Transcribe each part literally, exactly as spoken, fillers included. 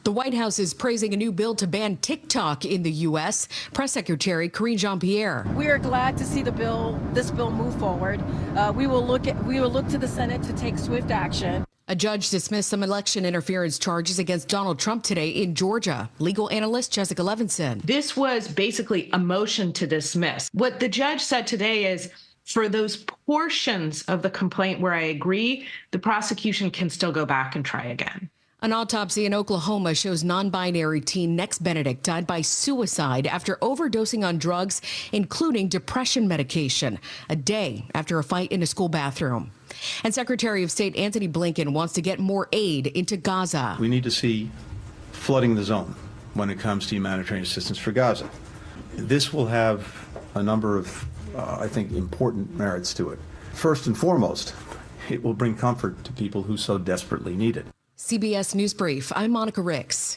The White House is praising a new bill to ban TikTok in the U S. Press Secretary Karine Jean-Pierre. We are glad to see the bill, this bill move forward. Uh, we will look at, we will look to the Senate to take swift action. A judge dismissed some election interference charges against Donald Trump today in Georgia. Legal analyst Jessica Levinson. This was basically a motion to dismiss. What the judge said today is, for those portions of the complaint where I agree, the prosecution can still go back and try again. An autopsy in Oklahoma shows non-binary teen Nex Benedict died by suicide after overdosing on drugs, including depression medication, a day after a fight in a school bathroom. And Secretary of State Antony Blinken wants to get more aid into Gaza. We need to see flooding the zone when it comes to humanitarian assistance for Gaza. This will have a number of, uh, I think, important merits to it. First and foremost, it will bring comfort to people who so desperately need it. C B S News Brief, I'm Monica Ricks.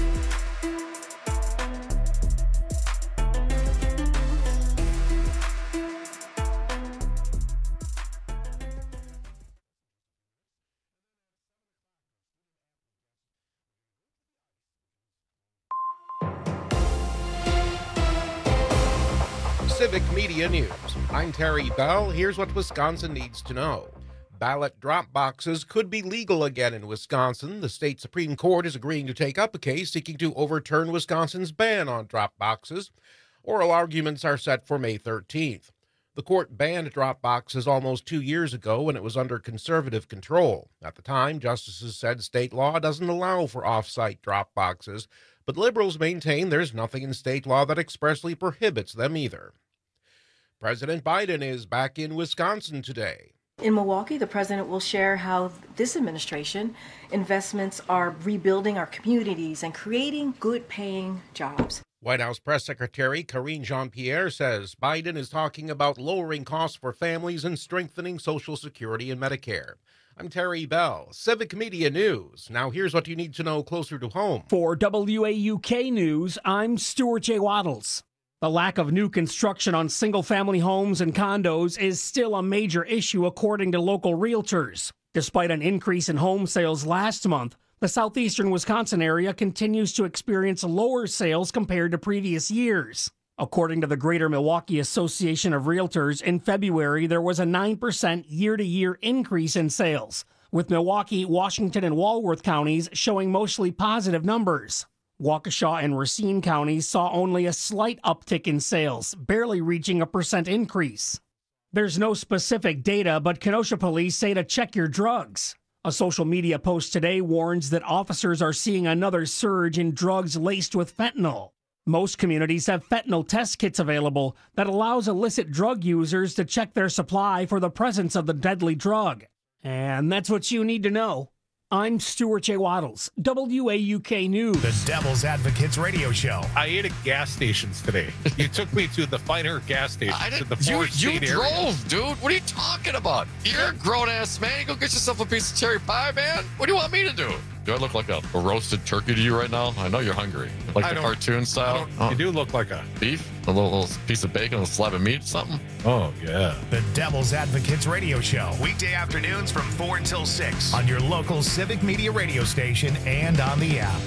Civic Media News. I'm Terry Bell. Here's what Wisconsin needs to know. Ballot drop boxes could be legal again in Wisconsin. The state Supreme Court is agreeing to take up a case seeking to overturn Wisconsin's ban on drop boxes. Oral arguments are set for May thirteenth. The court banned drop boxes almost two years ago when it was under conservative control. At the time, justices said state law doesn't allow for off-site drop boxes, but liberals maintain there's nothing in state law that expressly prohibits them either. President Biden is back in Wisconsin today. In Milwaukee, the president will share how this administration investments are rebuilding our communities and creating good-paying jobs. White House Press Secretary Karine Jean-Pierre says Biden is talking about lowering costs for families and strengthening Social Security and Medicare. I'm Terry Bell, Civic Media News. Now here's what you need to know closer to home. For W A U K News, I'm Stuart J. Waddles. The lack of new construction on single-family homes and condos is still a major issue, according to local realtors. Despite an increase in home sales last month, the southeastern Wisconsin area continues to experience lower sales compared to previous years. According to the Greater Milwaukee Association of Realtors, in February, there was a nine percent year-to-year increase in sales, with Milwaukee, Washington, and Walworth counties showing mostly positive numbers. Waukesha and Racine counties saw only a slight uptick in sales, barely reaching a percent increase. There's no specific data, but Kenosha police say to check your drugs. A social media post today warns that officers are seeing another surge in drugs laced with fentanyl. Most communities have fentanyl test kits available that allows illicit drug users to check their supply for the presence of the deadly drug. And that's what you need to know. I'm Stuart J. Waddles, W A U K News. The Devil's Advocates radio show. I ate at gas stations today. You took me to the finer gas stations in the you, Forest you State drove, area. dude. What are you talking about? You're a grown-ass man. You go get yourself a piece of cherry pie, man. What do you want me to do? Do I look like a, a roasted turkey to you right now? I know you're hungry. Like I the don't- cartoon style? Oh, you do look like a... Beef? A little, little piece of bacon, a slab of meat, something? Oh, yeah. The Devil's Advocates radio show. Weekday afternoons from four until six on your local Civic Media radio station and on the app.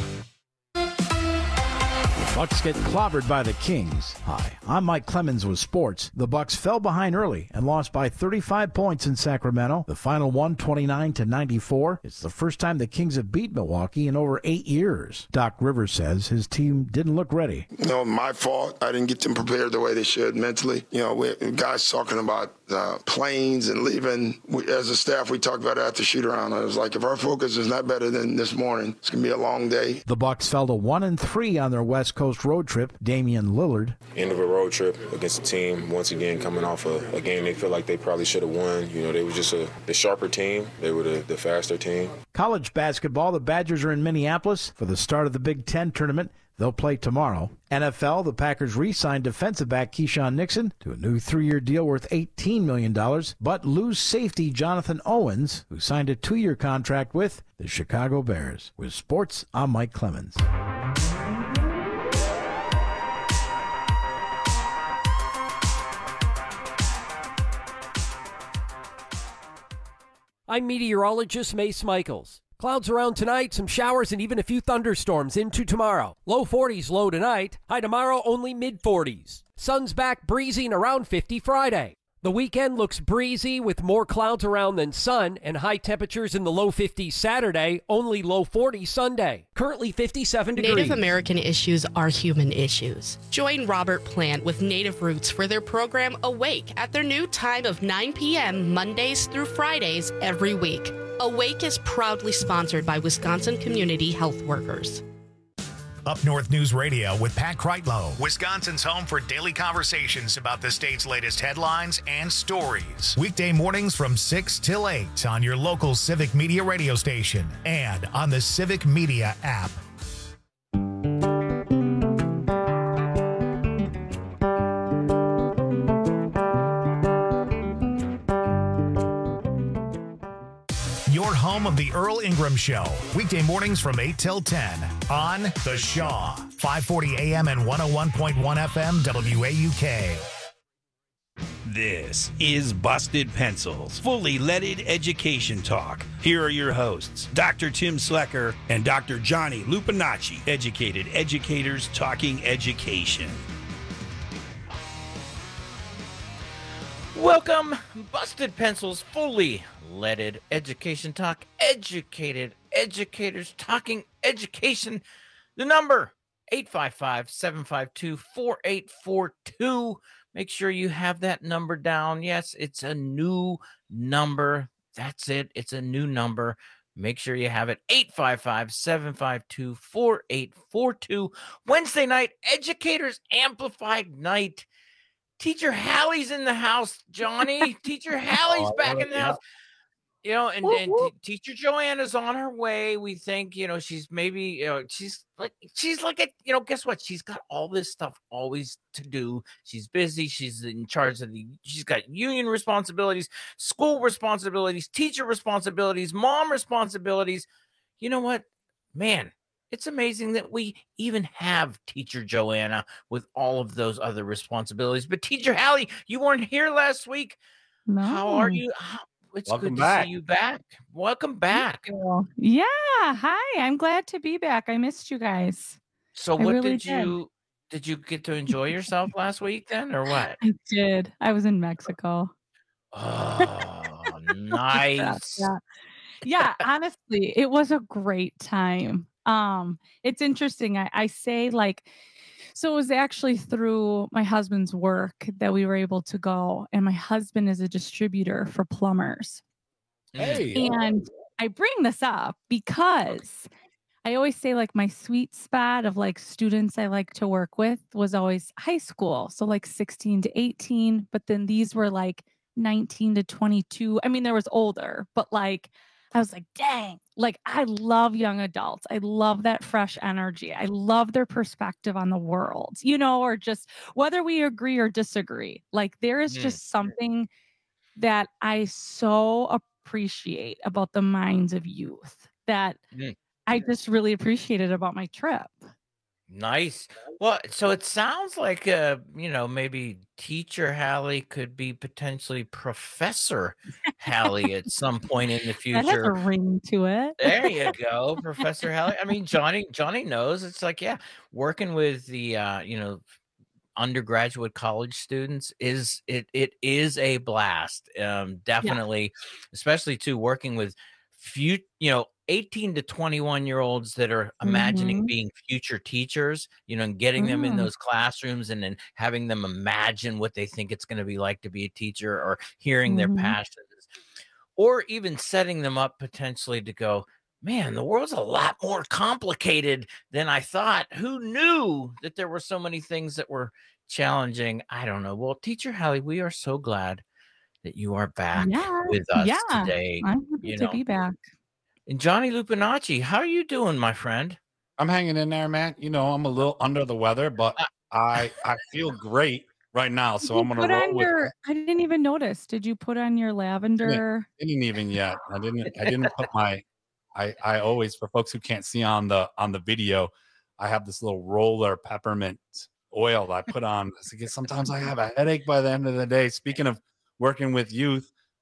Bucks get clobbered by the Kings. Hi, I'm Mike Clemens with sports. The Bucks fell behind early and lost by thirty-five points in Sacramento. The final one twenty-nine to ninety-four. It's the first time the Kings have beat Milwaukee in over eight years. Doc Rivers says his team didn't look ready. You know, my fault. I didn't get them prepared the way they should mentally. You know, we guys talking about uh, planes and leaving. We, as a staff, we talked about it after shoot around. I was like, if our focus is not better than this morning, it's gonna be a long day. The Bucks fell to one and three on their West Coast road trip. Damian Lillard. End of a road trip against a team, once again, coming off a, a game they feel like they probably should have won. You know, they were just a, the sharper team. They were the, the faster team. College basketball, the Badgers are in Minneapolis for the start of the Big Ten tournament. They'll play tomorrow. N F L, the Packers re-signed defensive back Keyshawn Nixon to a new three-year deal worth eighteen million dollars, but lose safety Jonathan Owens, who signed a two-year contract with the Chicago Bears. With sports, I'm Mike Clemens. I'm meteorologist Mace Michaels. Clouds around tonight, some showers, and even a few thunderstorms into tomorrow. Low forties low tonight. High tomorrow, only mid forties. Sun's back breezy and around fifty Friday. The weekend looks breezy with more clouds around than sun and high temperatures in the low fifties Saturday, only low forties Sunday. Currently fifty-seven degrees. Native American issues are human issues. Join Robert Plant with Native Roots for their program Awake at their new time of nine p.m. Mondays through Fridays every week. Awake is proudly sponsored by Wisconsin Community Health Workers. Up North News Radio with Pat Kreitlow, Wisconsin's home for daily conversations about the state's latest headlines and stories. Weekday mornings from six till eight on your local Civic Media radio station and on the Civic Media app. Your home of the Earl Ingram Show. Weekday mornings from eight till ten on The Shaw. five forty A M and one oh one point one F M W A U K. This is Busted Pencils, fully leaded education talk. Here are your hosts, Doctor Tim Slecker and Doctor Johnny Lupinacci, educated educators talking education. Welcome, Busted Pencils, fully leaded education talk, educated educators talking education. The number, eight five five, seven five two, four eight four two. Make sure you have that number down. Yes, it's a new number. That's it. It's a new number. Make sure you have it. eight five five, seven five two, four eight four two. Wednesday night, Educators Amplified Night. Teacher Hallie's in the house, Johnny. Teacher Hallie's Oh, back in the yeah. house. You know, and, Whoop, and whoop. T- Teacher Joanna's on her way. We think, you know, she's maybe, you know, she's like, she's like, a, you know, guess what? She's got all this stuff always to do. She's busy. She's in charge of the, she's got union responsibilities, school responsibilities, teacher responsibilities, mom responsibilities. You know what, man? It's amazing that we even have Teacher Joanna with all of those other responsibilities. But Teacher Hallie, you weren't here last week. No. How are you? How, it's Welcome good back. to see you back. Welcome back. Yeah. Hi. I'm glad to be back. I missed you guys. So I what really did you did you get to enjoy yourself last week then, or what? I did. I was in Mexico. Oh, nice. Yeah. Yeah, honestly, it was a great time. Um, it's interesting. I, I say like, so it was actually through my husband's work that we were able to go. And my husband is a distributor for plumbers. Hey. And I bring this up because I always say like my sweet spot of like students I like to work with was always high school. So like sixteen to eighteen, but then these were like nineteen to twenty-two. I mean, there was older, but like, I was like, dang, like I love young adults. I love that fresh energy. I love their perspective on the world, you know, or just whether we agree or disagree. Like there is Mm. just something that I so appreciate about the minds of youth that Mm. I just really appreciated about my trip. Nice. Well, so it sounds like uh, you know, maybe Teacher Hallie could be potentially Professor Hallie at some point in the That has a future. ring to it. There you go, Professor Hallie. I mean, Johnny Johnny knows. It's like, yeah, working with the uh, you know, undergraduate college students is it it is a blast. Um, definitely, especially too working with few, you know, eighteen to twenty-one year olds that are imagining Mhm. being future teachers, you know, and getting them in Mm. those classrooms and then having them imagine what they think it's going to be like to be a teacher, or hearing their Mhm. passions, or even setting them up potentially to go, man, the world's a lot more complicated than I thought. Who knew that there were so many things that were challenging? I don't know. Well, Teacher Hallie, we are so glad that you are back Yeah. with us Yeah. today. I'm happy You to know, be back. and Johnny Lupinacci, how are you doing, my friend? I'm hanging in there, man. You know, I'm a little under the weather, but I I feel great right now. Did So you I'm gonna put roll on with your I didn't even notice. Did you put on your I didn't, lavender? didn't even yet. I didn't I didn't put my I I always, for folks who can't see on the on the video, I have this little roller peppermint oil that I put on because sometimes I have a headache by the end of the day. Speaking of working with youth,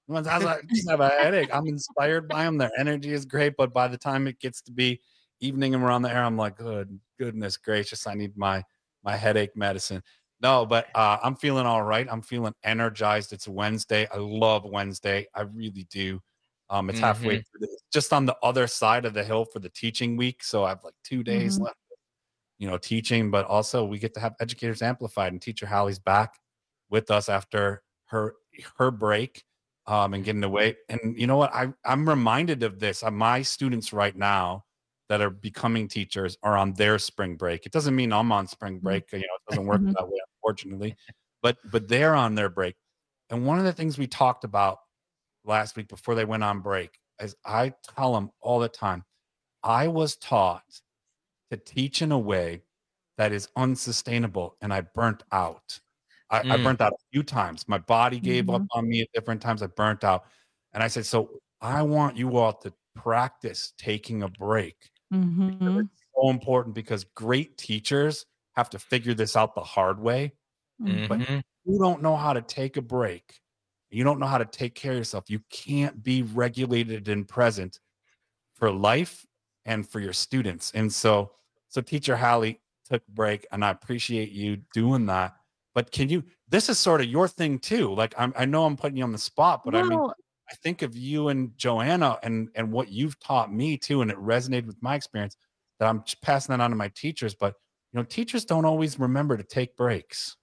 Once I was like, just have a headache. I'm inspired by them. Their energy is great, but by the time it gets to be evening and we're on the air, I'm like, good goodness gracious, I need my my headache medicine. No, but uh, I'm feeling all right. I'm feeling energized. It's Wednesday. I love Wednesday. I really do. Um, it's mm-hmm. halfway through the, just on the other side of the hill for the teaching week. So I have like two days mm-hmm. left, you know, teaching, but also we get to have Educators Amplified, and Teacher Hallie's back with us after her her break um, and getting away. And you know what? I, I'm reminded of this. Uh, my students right now that are becoming teachers are on their spring break. It doesn't mean I'm on spring break. You know, it doesn't work that way, unfortunately, but, but they're on their break. And one of the things we talked about last week before they went on break is I tell them all the time, I was taught to teach in a way that is unsustainable. And I burnt out. I, mm. I burnt out a few times. My body gave mm-hmm. up on me at different times. I burnt out. And I said, so I want you all to practice taking a break. Mm-hmm. It's so important because great teachers have to figure this out the hard way. Mm-hmm. But if you don't know how to take a break, you don't know how to take care of yourself, you can't be regulated and present for life and for your students. And so, so Teacher Hallie took a break, and I appreciate you doing that. But can you, this is sort of your thing too. Like, I'm, I know I'm putting you on the spot, but well, I mean, I think of you and Joanna and, and what you've taught me too. And it resonated with my experience that I'm just passing that on to my teachers. But, you know, teachers don't always remember to take breaks.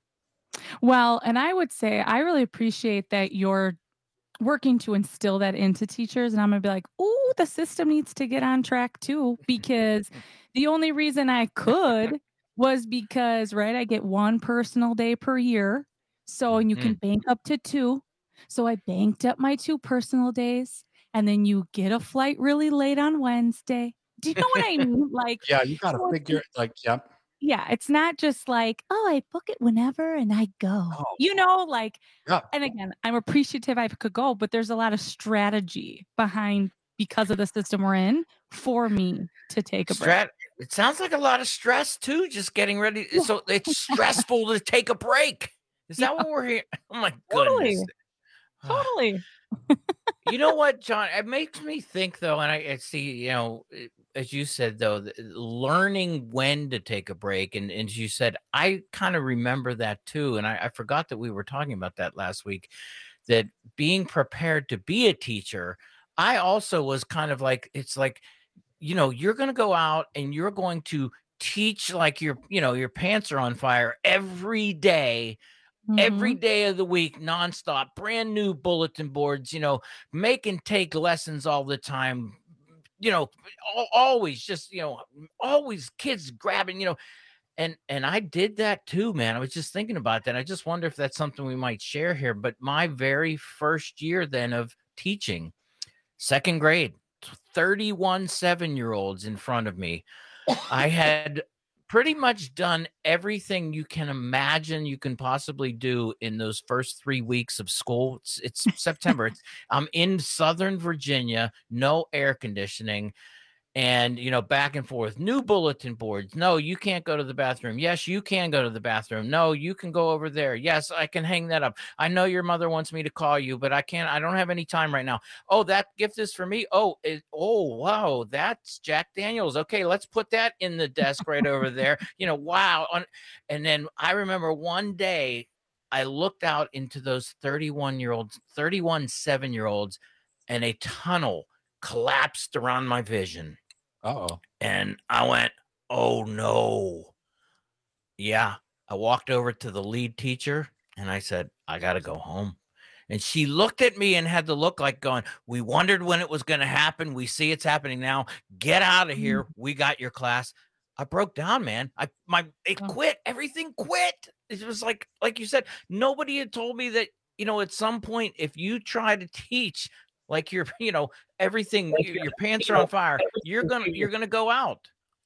Well, and I would say I really appreciate that you're working to instill that into teachers. And I'm going to be like, oh, the system needs to get on track too, because the only reason I could was because, right, I get one personal day per year. So, and you can mm. bank up to two. So I banked up my two personal days, and then you get a flight really late on Wednesday. Do you know what I mean? Like, yeah, you got to figure like, yep. Yeah, it's not just like, oh, I book it whenever and I go. Oh. You know, like, yeah. And again, I'm appreciative I could go, but there's a lot of strategy behind, because of the system we're in, for me to take a break. Strat- it sounds like a lot of stress too, just getting ready. Yeah. So it's stressful to take a break. Is yeah. that what we're here? Oh my totally. goodness. Totally. You know what, John? It makes me think, though, and I, I see, you know, as you said, though, learning when to take a break. And, and as you said, I kind of remember that, too. And I, I forgot that we were talking about that last week, that being prepared to be a teacher, I also was kind of like, it's like, you know, you're going to go out and you're going to teach like your, you know, your pants are on fire every day. Mm-hmm. Every day of the week, nonstop, brand new bulletin boards, you know, make and take lessons all the time, you know, always just, you know, always kids grabbing, you know, and, and I did that too, man. I was just thinking about that. I just wonder if that's something we might share here. But my very first year then of teaching, second grade, thirty-one seven-year-olds in front of me, I had pretty much done everything you can imagine you can possibly do in those first three weeks of school. It's, it's September. It's, I'm in Southern Virginia, no air conditioning, and, you know, back and forth, new bulletin boards. No, you can't go to the bathroom. Yes, you can go to the bathroom. No, you can go over there. Yes, I can hang that up. I know your mother wants me to call you, but I can't, I don't have any time right now. Oh, that gift is for me. Oh, it, oh, wow. That's Jack Daniels. Okay. Let's put that in the desk right over there. You know, wow. And then I remember one day I looked out into those thirty-one year olds, thirty-one seven year olds, and a tunnel collapsed around my vision. Uh-oh. And I went, oh no. Yeah. I walked over to the lead teacher and I said, I got to go home. And she looked at me and had the look like going, we wondered when it was going to happen. We see it's happening now. Get out of here. We got your class. I broke down, man. I, my, it quit. Everything quit. It was like, like you said, nobody had told me that, you know, at some point, if you try to teach like you're, you know, everything, your, your pants are on fire, you're going to, you're going to go out.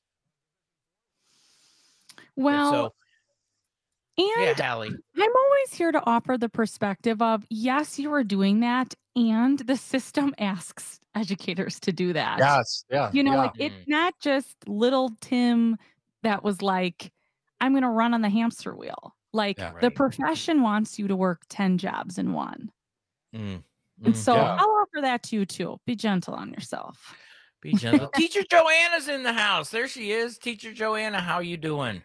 Well, and, so, and yeah, Hallie. I'm always here to offer the perspective of, yes, you are doing that. And the system asks educators to do that. Yes. Yeah. You know, yeah. like it's not just little Tim that was like, I'm going to run on the hamster wheel. Like yeah, right. The profession wants you to work ten jobs in one. Mm. And so Yeah. I'll offer that to you too. Be gentle on yourself. Be gentle. Teacher Joanna's in the house. There she is. Teacher Joanna, how you doing?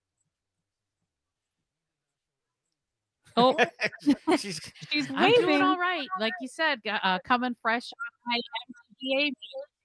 Oh, she's she's I'm doing waving. all right. Like you said, g- uh, coming fresh off my M T D A meeting.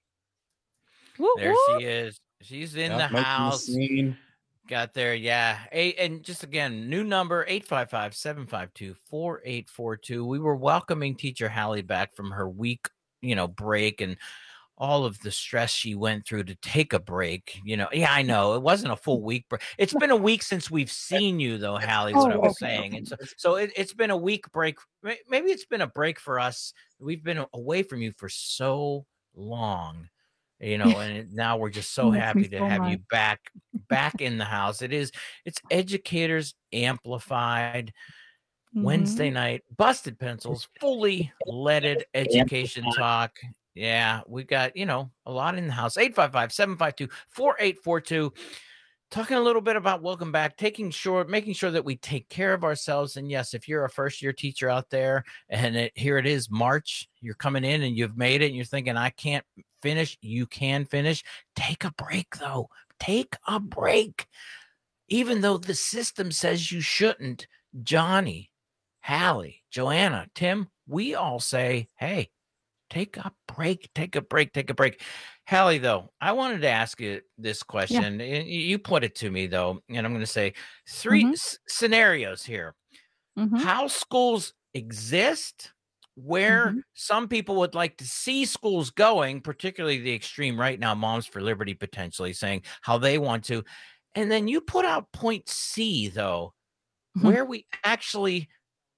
Woo, There woo. she is. She's in Yep, the making the house. scene. Got there, yeah. Eight, and just again, new number eight five five, seven five two, four eight four two. We were welcoming teacher Hallie back from her week, you know, break and all of the stress she went through to take a break. You know, yeah, I know it wasn't a full week break. It's been a week since we've seen you, though, Hallie. Is what I Oh, was okay, saying, okay. and so so it, it's been a week break. May- Maybe it's been a break for us. We've been away from you for so long. You know, and it, now we're just so It makes me happy to so have you mad. back back in the house. It is it's Educators Amplified Wednesday Mhm. night, Busted Pencils, fully leaded education talk. Yeah, we got, you know, a lot in the house. eight five five, seven five two, four eight four two. Talking a little bit about welcome back, taking sure, making sure that we take care of ourselves. And yes, if you're a first year teacher out there and it, here it is, March, you're coming in and you've made it and you're thinking, I can't finish. You can finish. Take a break, though. Take a break. Even though the system says you shouldn't, Johnny, Hallie, Joanna, Tim, we all say, hey, take a break, take a break, take a break. Hallie, though, I wanted to ask you this question. and y- You put it to me, though, and I'm going to say three Mhm. s- scenarios here. Mhm. How schools exist, where Mhm. some people would like to see schools going, particularly the extreme right now, Moms for Liberty potentially saying how they want to. And then you put out point C, though, Mhm. where we actually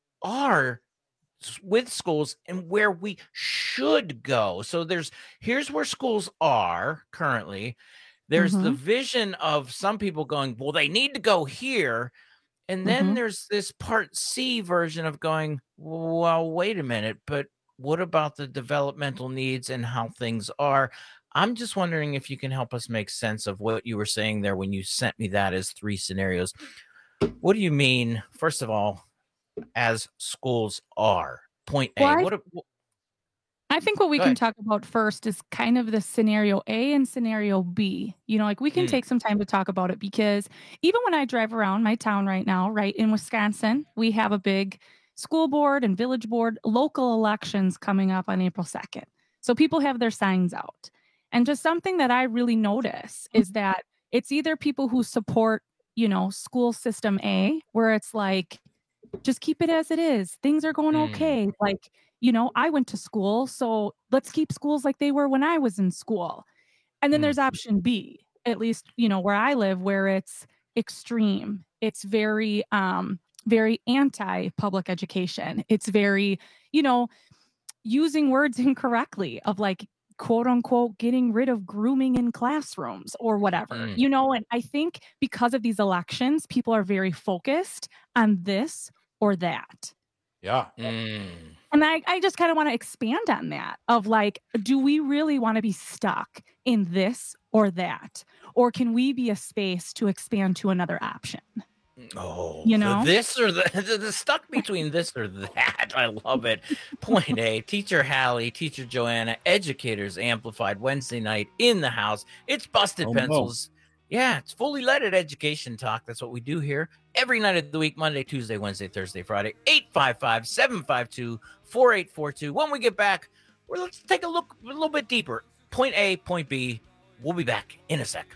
are s- with schools and where we should go. So there's here's where schools are currently. There's the Mhm. vision of some people going, well, they need to go here. And then Mhm. there's this part C version of going, well, wait a minute, but what about the developmental needs and how things are? I'm just wondering if you can help us make sense of what you were saying there when you sent me that as three scenarios. What do you mean, first of all, as schools are? Point A. Well, I- What? a- wh- I think what we Go can ahead. talk about first is kind of the scenario A and scenario B. You know, like we can Mm. take some time to talk about it because even when I drive around my town right now, right in Wisconsin, we have a big school board and village board local elections coming up on April second. So people have their signs out. And just something that I really notice is that it's either people who support, you know, school system A, where it's like, just keep it as it is. Things are going Mm. okay. Like, you know, I went to school, so let's keep schools like they were when I was in school. And then Mm. there's option B, at least, you know, where I live, where it's extreme. It's very, um, very anti-public education. It's very, you know, using words incorrectly of like, quote unquote, getting rid of grooming in classrooms or whatever, Mm. you know, and I think because of these elections, people are very focused on this or that. Yeah. Mm. And I, I just kind of want to expand on that of like, do we really want to be stuck in this or that? Or can we be a space to expand to another option? Oh, You the know? this or the, the, the stuck between this or that. I love it. Point A, Teacher Hallie, Teacher Joanna, Educators Amplified Wednesday night in the house. It's Busted Oh, no. Pencils. Yeah, it's fully leaded education talk. That's what we do here every night of the week, Monday, Tuesday, Wednesday, Thursday, Friday. eight five five, seven five two, four eight four two. When we get back, well, let's take a look a little bit deeper. Point A, point B. We'll be back in a sec.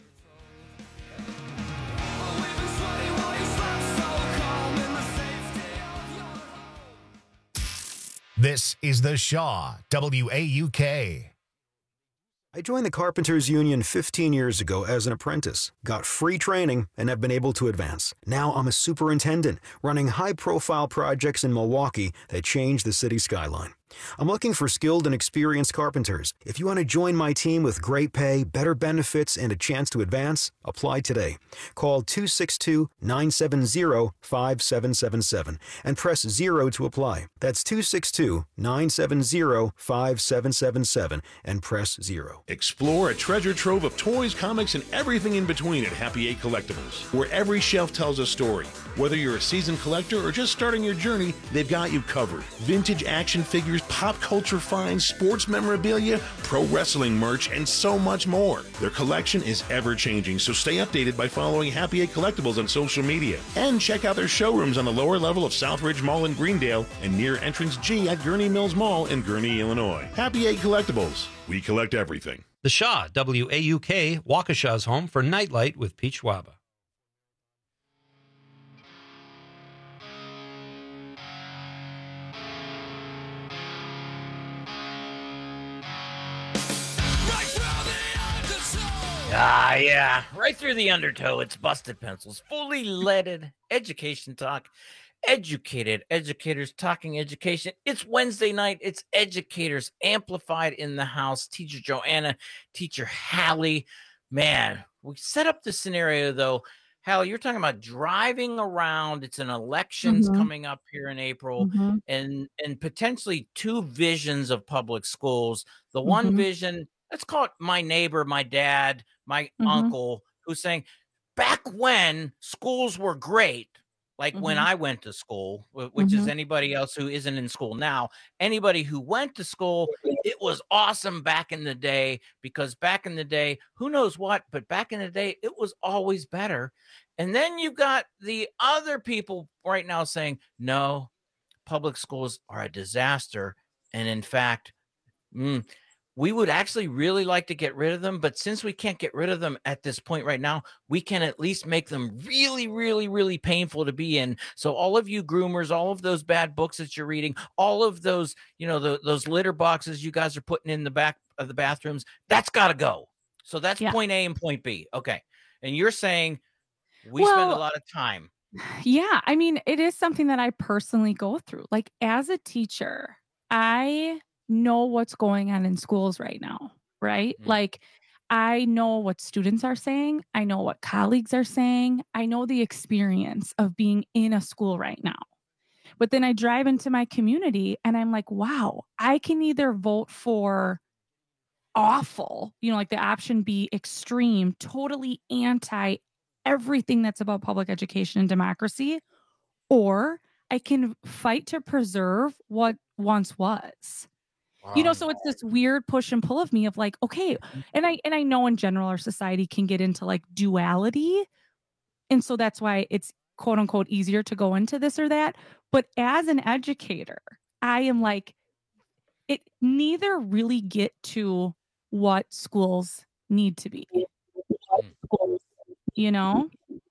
This is the Shaw W A U K. I joined the Carpenters Union fifteen years ago as an apprentice, got free training, and have been able to advance. Now I'm a superintendent, running high-profile projects in Milwaukee that change the city skyline. I'm looking for skilled and experienced carpenters. If you want to join my team with great pay, better benefits, and a chance to advance, apply today. Call two six two, nine seven zero, five seven seven seven and press zero to apply. That's two six two, nine seven zero, five seven seven seven and press zero. Explore a treasure trove of toys, comics, and everything in between at Happy Eight Collectibles, where every shelf tells a story. Whether you're a seasoned collector or just starting your journey, they've got you covered. Vintage action figures figures, pop culture finds, sports memorabilia, pro wrestling merch, and so much more. Their collection is ever-changing, so stay updated by following Happy Eight Collectibles on social media. And check out their showrooms on the lower level of Southridge Mall in Greendale and near Entrance G at Gurney Mills Mall in Gurney, Illinois. Happy Eight Collectibles. We collect everything. The Shaw, W A U K, Waukesha's home for Nightlight with Pete Schwaba. Ah, yeah. Right through the undertow, it's Busted Pencils. Fully leaded education talk. Educated educators talking education. It's Wednesday night. It's Educators Amplified in the house. Teacher Joanna, Teacher Hallie. Man, we set up the scenario, though. Hallie, you're talking about driving around. It's an elections Mhm. coming up here in April, Mhm. and, and potentially two visions of public schools. The one Mhm. vision, let's call it my neighbor, my dad, my Mhm. uncle, who's saying, back when schools were great, like when Mhm. I went to school, wh- which is Mhm. anybody else who isn't in school now, anybody who went to school, it was awesome back in the day, because back in the day, who knows what, but back in the day, it was always better. And then you got the other people right now saying, no, public schools are a disaster. And in fact, mm, we would actually really like to get rid of them, but since we can't get rid of them at this point right now, we can at least make them really, really, really painful to be in. So all of you groomers, all of those bad books that you're reading, all of those, you know, the, those litter boxes you guys are putting in the back of the bathrooms, that's got to go. So that's Yeah. point A and point B. Okay. And you're saying we spend a Well, lot of time. Yeah, I mean, it is something that I personally go through. Like, as a teacher, I know what's going on in schools right now, right? Mm. Like, I know what students are saying. I know what colleagues are saying. I know the experience of being in a school right now. But then I drive into my community and I'm like, wow, I can either vote for awful, you know, like the option B, extreme, totally anti everything that's about public education and democracy, or I can fight to preserve what once was. You know, so it's this weird push and pull of me of like, okay, and I and I know in general our society can get into like duality. And so that's why it's quote unquote easier to go into this or that. But as an educator, I am like, it neither really get to what schools need to be. You know?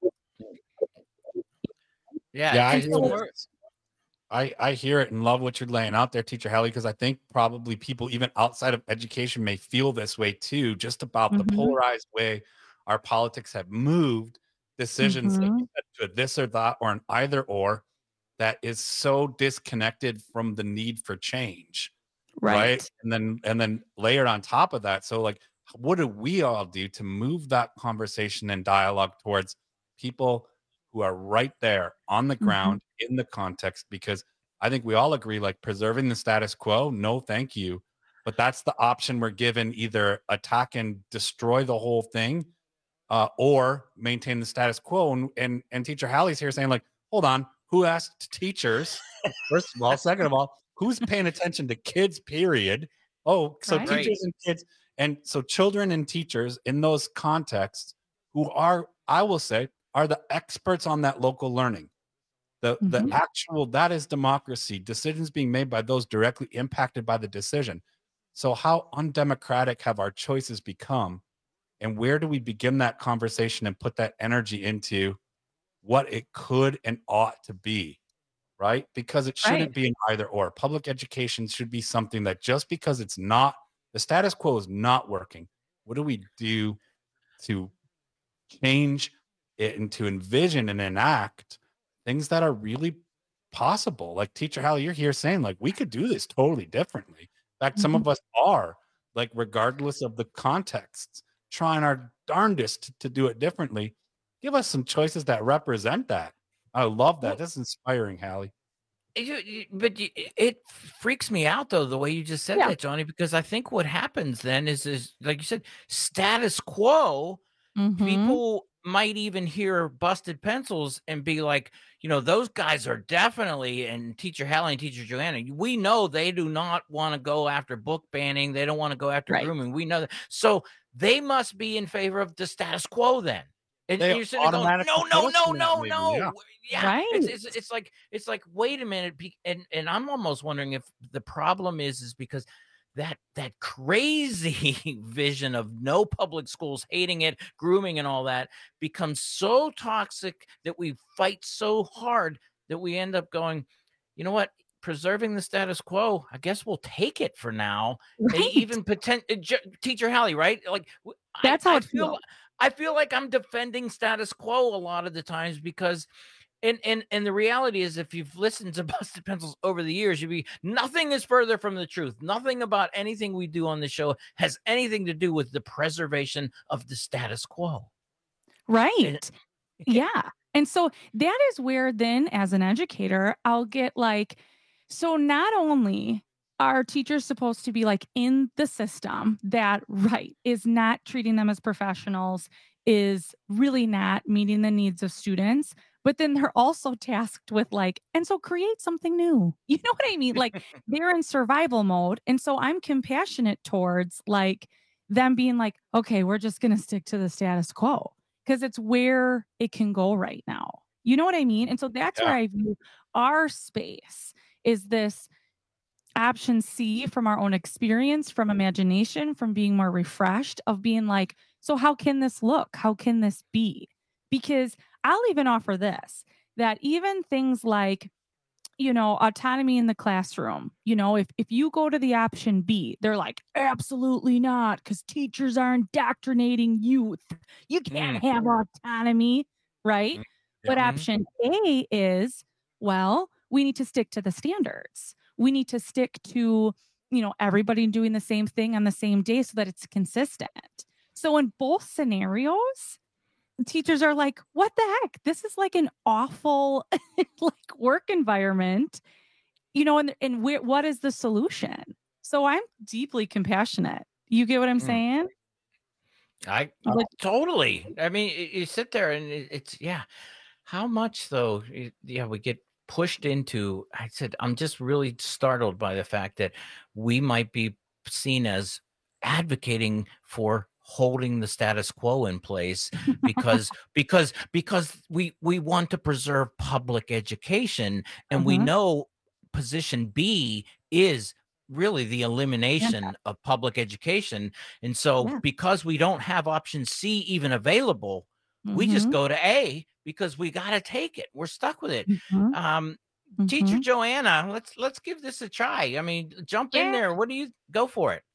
Yeah. Yeah, I and hear so- it. I, I hear it and love what you're laying out there, Teacher Hallie, because I think probably people even outside of education may feel this way too, just about the Mhm. polarized way our politics have moved decisions like you Mhm. said, to a this or that or an either or that is so disconnected from the need for change. Right. And then and then layered on top of that. So like what do we all do to move that conversation and dialogue towards people who are right there on the Mhm. ground in the context? Because I think we all agree, like preserving the status quo, no, thank you. But that's the option we're given: either attack and destroy the whole thing, uh, or maintain the status quo. And, and and Teacher Hallie's here saying, like, hold on, who asked teachers? First of all, second of all, who's paying attention to kids? Period. Oh, so Right. teachers and kids, and so children and teachers in those contexts who are, I will say, are the experts on that local learning. The the Mhm. actual, that is democracy, decisions being made by those directly impacted by the decision. So how undemocratic have our choices become? And where do we begin that conversation and put that energy into what it could and ought to be? Right? Because it shouldn't Right. be an either or. Public education should be something that just because it's not, the status quo is not working, what do we do to change it and to envision and enact things that are really possible? Like Teacher Hallie, you're here saying like we could do this totally differently. In fact, some Mhm. of us are, like regardless of the context, trying our darndest to, to do it differently. Give us some choices that represent that. I love that. That's inspiring, Hallie. You- you- But you- it freaks me out though the way you just said Yeah. that, Johnny, because I think what happens then is is like you said, status quo. Mhm. People might even hear Busted Pencils and be like, you know, those guys are definitely, and Teacher Hallie and Teacher Joanna, we know they do not want to go after book banning. They don't want to go after Right. grooming. We know that. So they must be in favor of the status quo then. And They you're sitting there going, automatically no, no, put us no, in that no, label, no. yeah. Yeah. Right. It's, it's, it's like, it's like, wait a minute. be- And, and I'm almost wondering if the problem is, is because that, that crazy vision of no public schools, hating it, grooming and all that becomes so toxic that we fight so hard that we end up going, you know what? Preserving the status quo, I guess we'll take it for now. Right. And even potent, uh, J- Teacher Hallie, right? Like w- That's I, how I it feel. feels. I feel like I'm defending status quo a lot of the times because, and and and the reality is, if you've listened to Busted Pencils over the years, you'd be nothing is further from the truth. Nothing about anything we do on the show has anything to do with the preservation of the status quo. Right. Yeah. And so that is where then as an educator, I'll get like, so not only are teachers supposed to be like in the system that, right, is not treating them as professionals, is really not meeting the needs of students, but then they're also tasked with like, and so create something new. You know what I mean? Like they're in survival mode. And so I'm compassionate towards like them being like, okay, we're just going to stick to the status quo because it's where it can go right now. You know what I mean? And so that's Yeah. where I view our space is this option C from our own experience, from imagination, from being more refreshed, of being like, so how can this look? How can this be? Because I'll even offer this, that even things like, you know, autonomy in the classroom, you know, if, if you go to the option B, they're like, absolutely not, because teachers are indoctrinating youth. You can't Mm. have autonomy, right? But Mhm. option A is, well, we need to stick to the standards. We need to stick to, you know, everybody doing the same thing on the same day so that it's consistent. So in both scenarios, teachers are like, what the heck? This is like an awful like work environment, you know, and, and where, what is the solution? So I'm deeply compassionate. You get what I'm Mm. saying? I Like- totally. I mean, y- you sit there and it- it's yeah. How much though? y- Yeah, we get pushed into. I said, I'm just really startled by the fact that we might be seen as advocating for holding the status quo in place because because because we we want to preserve public education, and we Mhm. know position B is really the elimination of public education. And so Yeah. because we don't have option C even available, we just Mhm. go to A because we got to take it. We're stuck with it. Mhm. Um, Teacher Mhm. Joanna, let's let's give this a try. I mean, jump in Yeah. there. What do you go for it?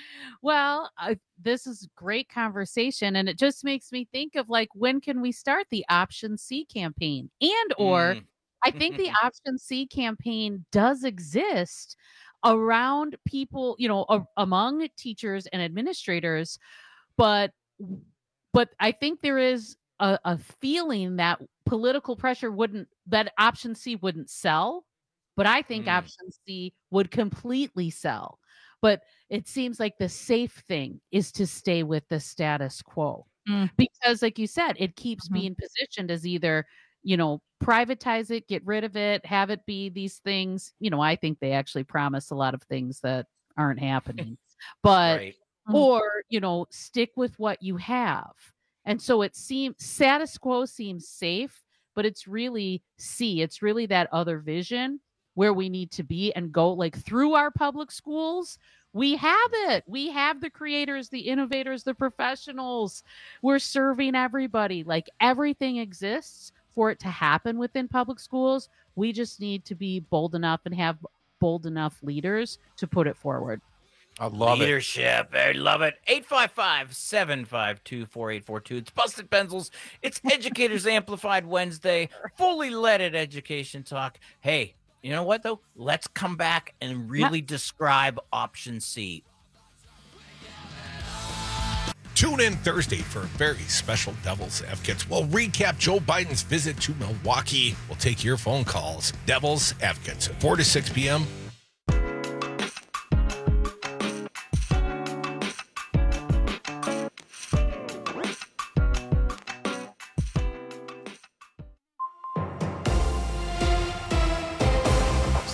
Well, uh, this is great conversation, and it just makes me think of like, when can we start the Option C campaign? And or Mm. I think the Option C campaign does exist around people, you know, a- among teachers and administrators, but but I think there is a, a feeling that political pressure wouldn't, that Option C wouldn't sell, but I think Mm. Option C would completely sell. But it seems like the safe thing is to stay with the status quo Mm. because, like you said, it keeps Mhm. being positioned as either, you know, privatize it, get rid of it, have it be these things. You know, I think they actually promise a lot of things that aren't happening, but Right. Mm. or, you know, stick with what you have. And so it seems status quo seems safe, but it's really C. It's really that other vision where we need to be and go like through our public schools. We have it. We have the creators, the innovators, the professionals. We're serving everybody. Like everything exists for it to happen within public schools. We just need to be bold enough and have bold enough leaders to put it forward. I love it. Leadership. I love it. eight five five, seven five two, four eight four two. It's Busted Pencils. It's Educators Amplified Wednesday. Fully leaded education talk. Hey, you know what, though? Let's come back and really describe option C. Tune in Thursday for a very special Devil's Advocates. We'll recap Joe Biden's visit to Milwaukee. We'll take your phone calls. Devil's Advocates, four to six p.m.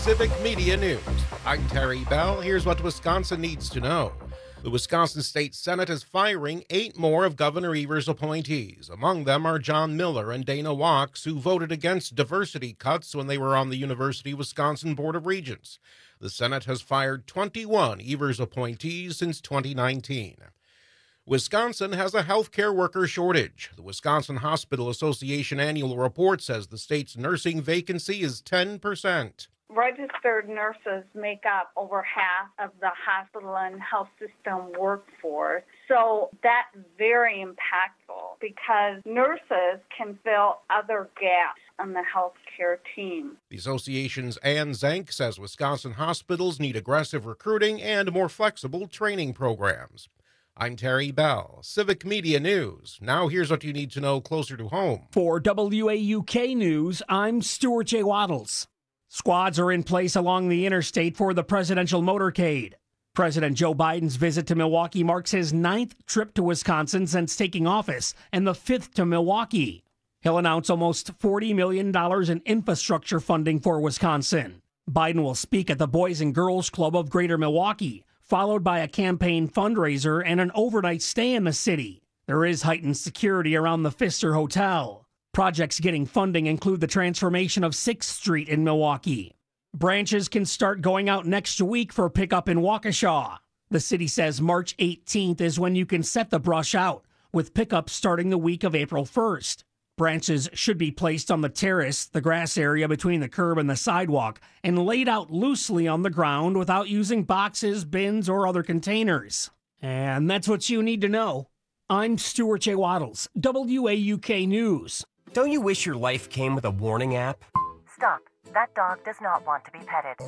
Civic Media News. I'm Terry Bell. Here's what Wisconsin needs to know. The Wisconsin State Senate is firing eight more of Governor Evers' appointees. Among them are John Miller and Dana Wachs, who voted against diversity cuts when they were on the University of Wisconsin Board of Regents. The Senate has fired twenty-one Evers appointees since twenty nineteen. Wisconsin has a healthcare worker shortage. The Wisconsin Hospital Association annual report says the state's nursing vacancy is ten percent. Registered nurses make up over half of the hospital and health system workforce. So that's very impactful because nurses can fill other gaps on the healthcare team. The association's Ann Zank says Wisconsin hospitals need aggressive recruiting and more flexible training programs. I'm Terry Bell, Civic Media News. Now here's what you need to know closer to home. For W A U K News, I'm Stuart J. Waddles. Squads are in place along the interstate for the presidential motorcade. President Joe Biden's visit to Milwaukee marks his ninth trip to Wisconsin since taking office and the fifth to Milwaukee. He'll announce almost forty million dollars in infrastructure funding for Wisconsin. Biden will speak at the Boys and Girls Club of Greater Milwaukee, followed by a campaign fundraiser and an overnight stay in the city. There is heightened security around the Pfister Hotel. Projects getting funding include the transformation of sixth street in Milwaukee. Branches can start going out next week for pickup in Waukesha. The city says March eighteenth is when you can set the brush out, with pickup starting the week of April first. Branches should be placed on the terrace, the grass area between the curb and the sidewalk, and laid out loosely on the ground without using boxes, bins, or other containers. And that's what you need to know. I'm Stuart J. Waddles, W A U K News. Don't you wish your life came with a warning app? Stop. That dog does not want to be petted.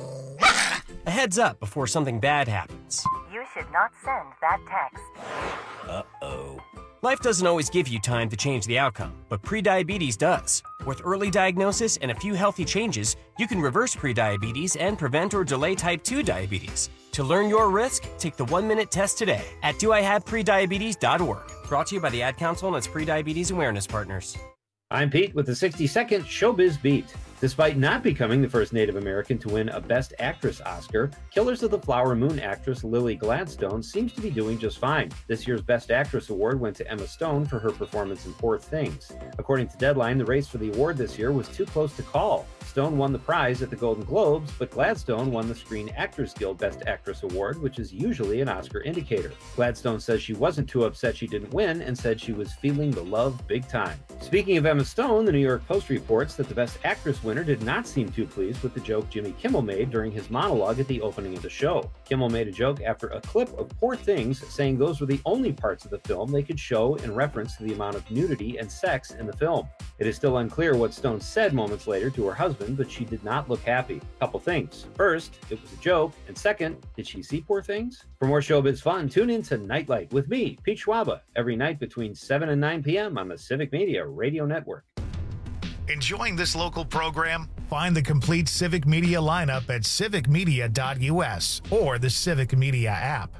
A heads up before something bad happens. You should not send that text. Uh-oh. Life doesn't always give you time to change the outcome, but prediabetes does. With early diagnosis and a few healthy changes, you can reverse prediabetes and prevent or delay type two diabetes. To learn your risk, take the one-minute test today at do I have prediabetes dot org. Brought to you by the Ad Council and its prediabetes awareness partners. I'm Pete with the sixty second Showbiz Beat. Despite not becoming the first Native American to win a Best Actress Oscar, Killers of the Flower Moon actress Lily Gladstone seems to be doing just fine. This year's Best Actress award went to Emma Stone for her performance in Poor Things. According to Deadline, the race for the award this year was too close to call. Stone won the prize at the Golden Globes, but Gladstone won the Screen Actors Guild Best Actress Award, which is usually an Oscar indicator. Gladstone says she wasn't too upset she didn't win and said she was feeling the love big time. Speaking of Emma Stone, the New York Post reports that the Best Actress winner did not seem too pleased with the joke Jimmy Kimmel made during his monologue at the opening of the show. Kimmel made a joke after a clip of Poor Things, saying those were the only parts of the film they could show in reference to the amount of nudity and sex in the film. It is still unclear what Stone said moments later to her husband, but she did not look happy. Couple things. First, it was a joke, and second, did she see Poor Things? For more Showbiz fun, tune in to Nightlight with me, Pete Schwaba, every night between seven and nine p.m. on the Civic Media Radio Network. Enjoying this local program? Find the complete Civic Media lineup at civic media dot u s or the Civic Media app.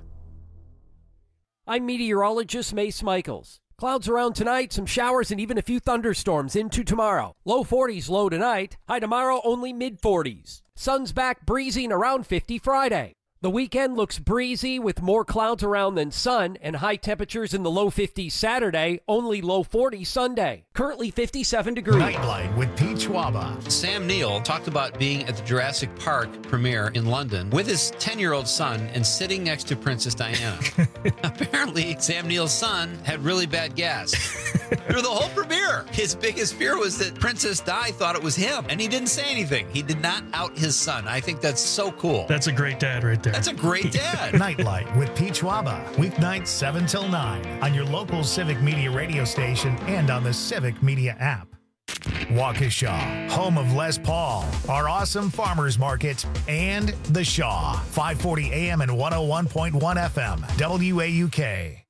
I'm meteorologist Mace Michaels. Clouds around tonight, some showers, and even a few thunderstorms into tomorrow. Low forties low tonight. High tomorrow, only mid forties. Sun's back breezing around fifty Friday. The weekend looks breezy with more clouds around than sun and high temperatures in the low fifties Saturday, only low forties Sunday. Currently fifty-seven degrees. Nightlight with Pete Schwaba. Sam Neill talked about being at the Jurassic Park premiere in London with his ten-year-old son and sitting next to Princess Diana. Apparently, Sam Neill's son had really bad gas. Through the whole premiere, his biggest fear was that Princess Di thought it was him, and he didn't say anything. He did not out his son. I think that's so cool. That's a great dad right there. That's a great dad. Nightlight with Pete Schwaba. Weeknights seven till nine on your local Civic Media radio station and on the Civic Media app. Waukesha, home of Les Paul, our awesome farmers market, and The Shaw, five forty A M and one oh one point one F M, W A U K.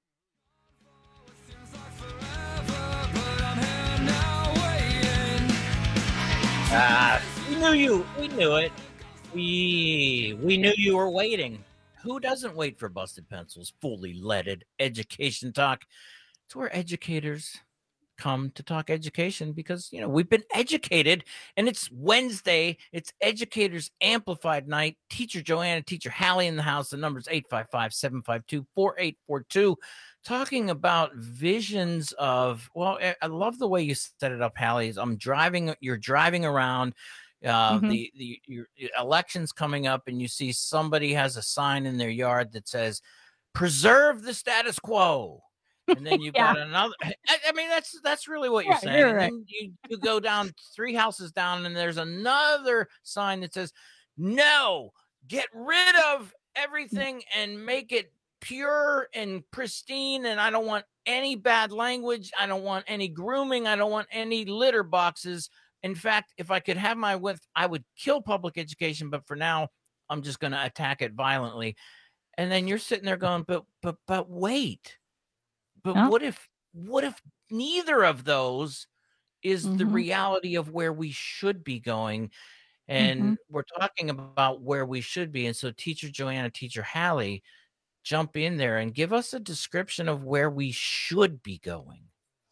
Ah, we knew you. We knew it. We we knew you were waiting. Who doesn't wait for Busted Pencils? Fully leaded education talk. It's where educators come to talk education because, you know, we've been educated, and it's Wednesday. It's Educators Amplified Night. Teacher Joanna, Teacher Hallie in the house. The number's eight five five, seven five two, four eight four two. Talking about visions of, well, I love the way you set it up, Hallie. I'm driving, you're driving around. Uh, Mhm. the the your election's coming up, and you see somebody has a sign in their yard that says, "Preserve the status quo." And then you've Yeah. got another. I, I mean, that's that's really what you're Yeah, saying. you're And right. then you, you go down three houses down, and there's another sign that says, "No, get rid of everything and make it pure and pristine. And I don't want any bad language. I don't want any grooming. I don't want any litter boxes. In fact, if I could have my with, I would kill public education. But for now, I'm just going to attack it violently." And then you're sitting there going, but, but, but wait, but Yeah. what if, what if neither of those is the Mhm. reality of where we should be going? And Mhm. we're talking about where we should be. And so Teacher Joanna, Teacher Hallie, jump in there and give us a description of where we should be going.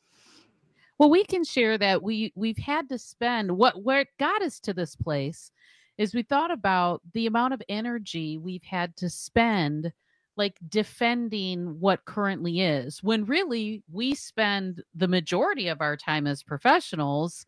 Well, we can share that we we've had to spend what where it got us to this place is we thought about the amount of energy we've had to spend like defending what currently is, when really we spend the majority of our time as professionals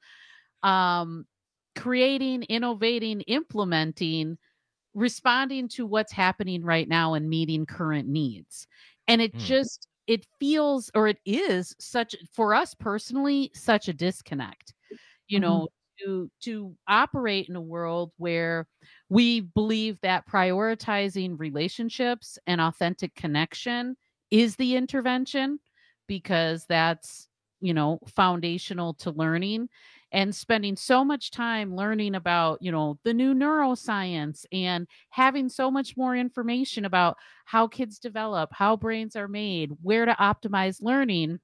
um creating, innovating, implementing, responding to what's happening right now and meeting current needs. And it Mm. just it feels, or it is such, for us personally, such a disconnect, you Mhm. know, to to operate in a world where we believe that prioritizing relationships and authentic connection is the intervention, because that's, you know, foundational to learning, and spending so much time learning about, you know, the new neuroscience and having so much more information about how kids develop, how brains are made, where to optimize learning.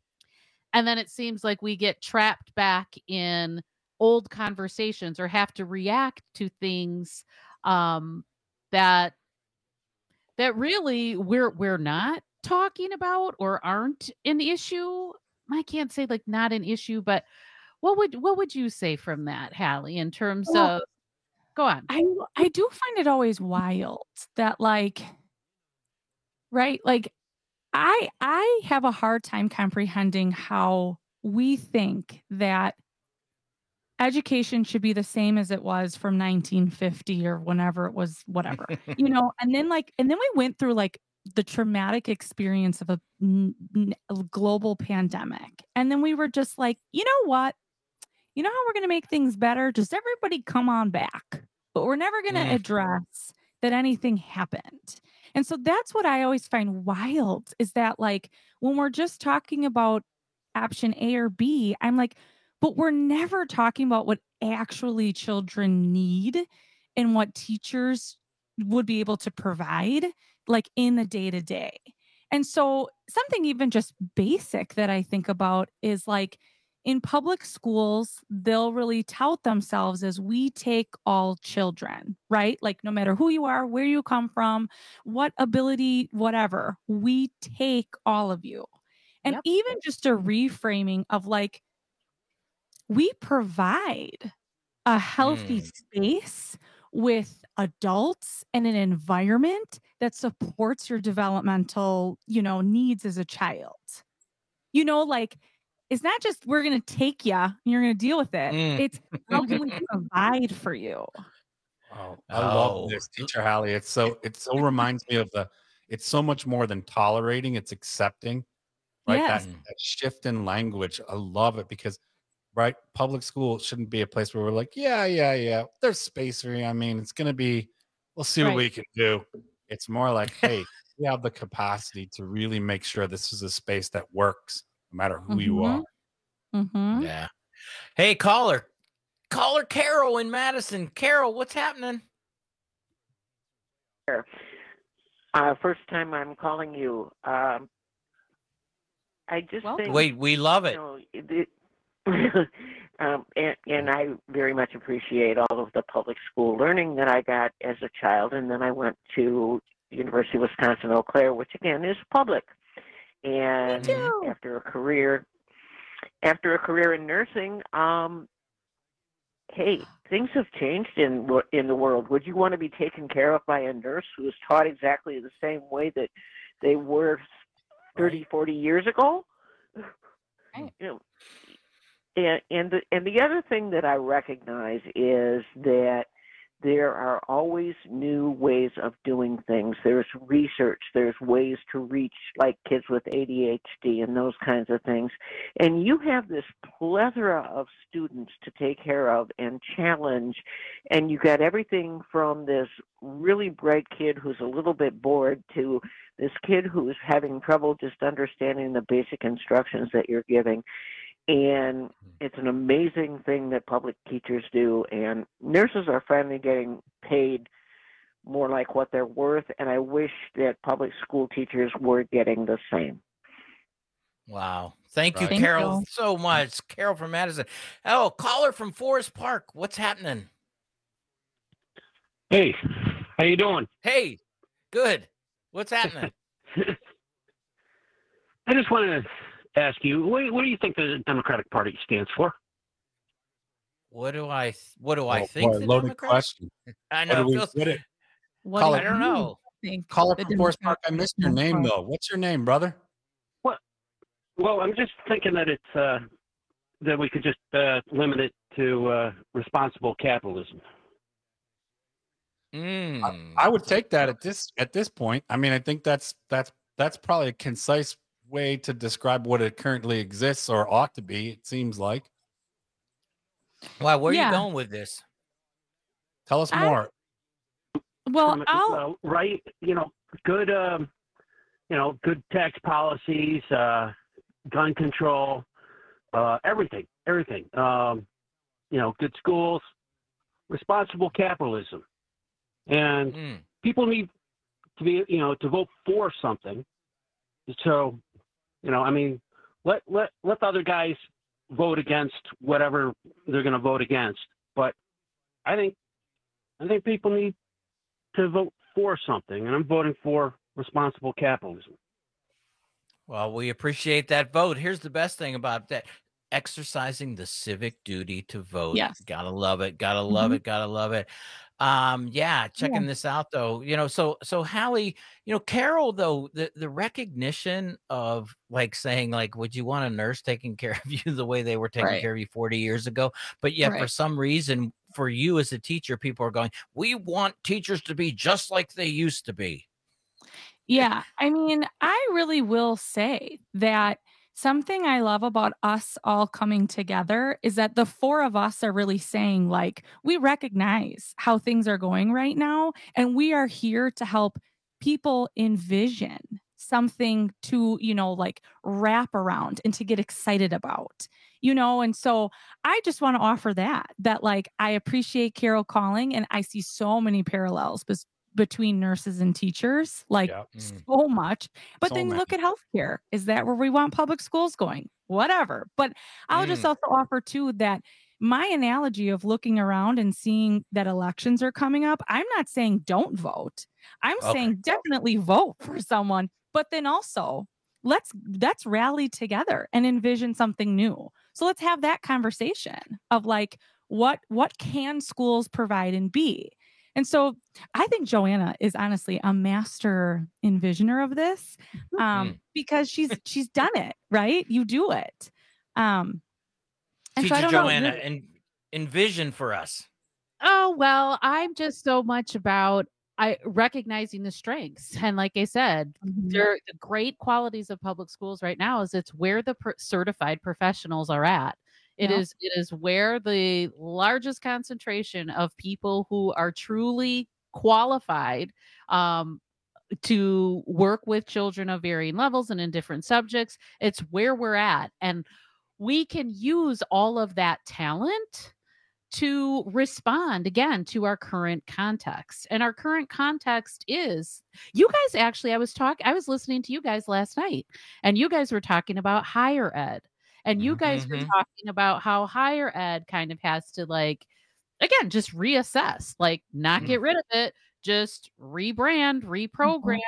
And then it seems like we get trapped back in old conversations or have to react to things um, that that really we're we're not talking about or aren't an issue. I can't say like not an issue, but what would what would you say from that, Hallie, in terms Well, of go on. I I do find it always wild that like right like I I have a hard time comprehending how we think that education should be the same as it was from nineteen fifty or whenever it was, whatever. You know, and then like and then we went through like the traumatic experience of a, n- n- a global pandemic. And then we were just like, you know what? You know how we're going to make things better? Just everybody come on back. But we're never going to Mm. address that anything happened. And so that's what I always find wild is that like when we're just talking about option A or B, I'm like, but we're never talking about what actually children need and what teachers would be able to provide like in the day to day. And so something even just basic that I think about is like in public schools, they'll really tout themselves as we take all children, right? Like no matter who you are, where you come from, what ability, whatever, we take all of you. And Yep. even just a reframing of like, we provide a healthy Mm. space with adults and an environment that supports your developmental, you know, needs as a child. You know, like it's not just we're going to take you and you're going to deal with it. Mm. It's how can we provide for you? Oh, I Oh. love this, Teacher Hallie. It's so it so reminds me of the. It's so much more than tolerating. It's accepting, right? Yes. That, that shift in language. I love it because, right, public school shouldn't be a place where we're like, yeah, yeah, yeah. There's space for you. I mean, it's gonna be. We'll see what Right. we can do. It's more like, hey, we have the capacity to really make sure this is a space that works, no matter who you Mhm. are. Mm-hmm. Yeah. Hey, caller. Caller Carol in Madison. Carol, what's happening? Uh, first time I'm calling you. Um, I just think. Wait, we love it. You know, it- um, and, and I very much appreciate all of the public school learning that I got as a child, and then I went to University of Wisconsin Eau Claire, which again is public. And after a career after a career in nursing, um, hey, things have changed in in the world. Would you want to be taken care of by a nurse who is taught exactly the same way that they were thirty, forty years ago? Right. You know, and and the and the other thing that I recognize is that there are always new ways of doing things. There's research. There's ways to reach like kids with A D H D and those kinds of things. And you have this plethora of students to take care of and challenge. And you got everything from this really bright kid who's a little bit bored to this kid who's having trouble just understanding the basic instructions that you're giving. And it's an amazing thing that public teachers do, and nurses are finally getting paid more like what they're worth, and I wish that public school teachers were getting the same. Wow. Thank you, Thank Carol, you. so much. Carol from Madison. Oh, caller from Forest Park. What's happening? Hey, how you doing? Hey, good. What's happening? I just want to ask you, what, what do you think the Democratic Party stands for? What do I what do I Oh, think? boy, the loaded Democrats- question. I What know. do we- feels- what it- What Call do it- I don't know. think Caller the from Forest Park, I Democrats missed your stand name for? though. What's your name, brother? Well, I'm just thinking that it's uh, that we could just uh, limit it to uh, responsible capitalism. Mm. I would take that at this at this point. I mean, I think that's that's that's probably a concise way to describe what it currently exists or ought to be. It seems like. Wow, where are Yeah. you going with this? Tell us I- more. Well, From, I'll uh, right, you know, good, um, you know, good tax policies, uh, gun control, uh, everything, everything. Um, you know, good schools, responsible capitalism, and Mm. people need to be, you know, to vote for something. So, you know, I mean, let let let the other guys vote against whatever they're going to vote against. But I think I think people need to vote for something, and I'm voting for responsible capitalism. Well, we appreciate that vote. Here's the best thing about that. Exercising the civic duty to vote. Yes. Gotta love it. Gotta love Mhm. it. Gotta love it. Um, yeah, checking this out though, you know, so so Hallie, you know, Carol though, the, the recognition of like saying, like, would you want a nurse taking care of you the way they were taking Right. care of you forty years ago? But yet for Right. some reason, for you as a teacher, people are going, we want teachers to be just like they used to be. Yeah, I mean, I really will say that something I love about us all coming together is that the four of us are really saying, like, we recognize how things are going right now, and we are here to help people envision something to, you know, like wrap around and to get excited about, you know? And so I just want to offer that, that like, I appreciate Carol calling, and I see so many parallels bes- between nurses and teachers, like Yeah. Mm. so much. But So then many. look at healthcare. Is that where we want public schools going? Whatever. But I'll just Mm. also offer too that my analogy of looking around and seeing that elections are coming up, I'm not saying don't vote. I'm Okay. saying definitely vote for someone, but then also let's let's rally together and envision something new. So let's have that conversation of like what what can schools provide and be? And so I think Joanna is honestly a master envisioner of this, um, Mm. because she's she's done it, right? You do it. Um, and so I Teacher don't know, Joanna, you're- and envision for us. Oh, well, I'm just so much about I recognizing the strengths. And like I said, Mhm. there the great qualities of public schools right now is it's where the per- certified professionals are at. It Yeah. is it is where the largest concentration of people who are truly qualified um to work with children of varying levels and in different subjects. It's where we're at. And we can use all of that talent to respond again to our current context. And our current context is you guys actually, I was talking, I was listening to you guys last night, and you guys were talking about higher ed. And you guys were Mhm. talking about how higher ed kind of has to, like, again, just reassess, like, not get rid of it, just rebrand, reprogram,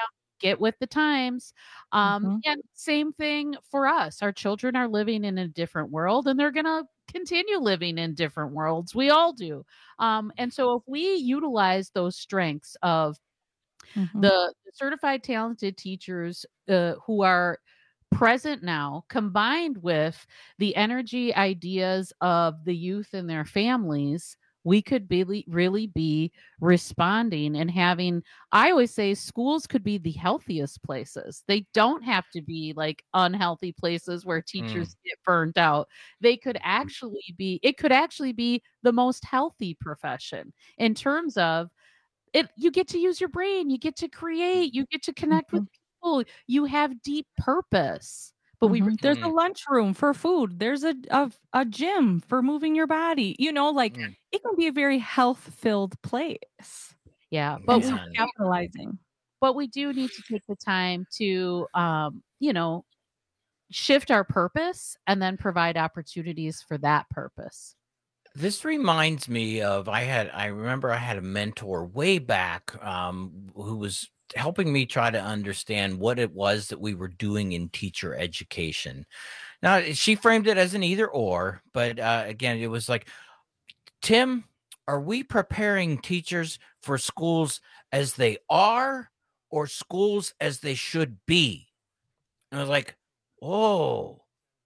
get with the times. Um, Mhm. And same thing for us. Our children are living in a different world, and they're going to continue living in different worlds. We all do. Um, and so if we utilize those strengths of Mhm. the certified talented teachers uh, who are present now, combined with the energy ideas of the youth and their families, we could really, really be responding and having. I always say schools could be the healthiest places. They don't have to be like unhealthy places where teachers get burnt out. They could actually be, it could actually be the most healthy profession in terms of it. You get to use your brain, you get to create, you get to connect with people, you have deep purpose. But we Mhm. There's a Mm. lunchroom for food. There's a, a a gym for moving your body. You know, like Mm. it can be a very health-filled place. Yeah, but And we so capitalizing. but we do need to take the time to um, you know, shift our purpose and then provide opportunities for that purpose. This reminds me of I had I remember I had a mentor way back um, who was helping me try to understand what it was that we were doing in teacher education. Now, she framed it as an either or, but uh, again, it was like, Tim, are we preparing teachers for schools as they are or schools as they should be? And I was like, oh.